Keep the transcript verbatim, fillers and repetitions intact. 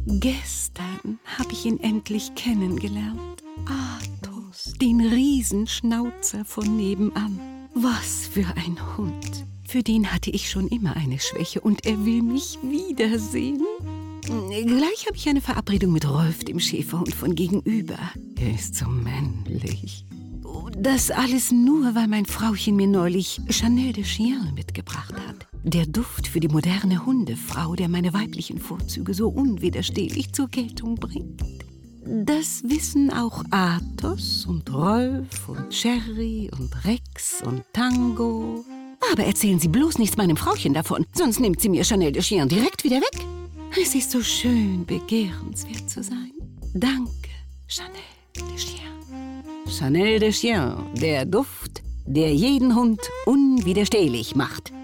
Gestern habe ich ihn endlich kennengelernt. Athos, den Riesenschnauzer von nebenan. Was für ein Hund. Für den hatte ich schon immer eine Schwäche und er will mich wiedersehen. Gleich habe ich eine Verabredung mit Rolf, dem Schäferhund von gegenüber. Er ist so männlich. Das alles nur, weil mein Frauchen mir neulich Chanel de Chien mitgebracht hat. Der Duft für die moderne Hundefrau, der meine weiblichen Vorzüge so unwiderstehlich zur Geltung bringt. Das wissen auch Athos und Rolf und Cherry und Rex und Tango. Aber erzählen Sie bloß nichts meinem Frauchen davon, sonst nimmt sie mir Chanel de Chien direkt wieder weg. Es ist so schön, begehrenswert zu sein. Danke, Chanel de Chien. Chanel de Chien, der Duft, der jeden Hund unwiderstehlich macht.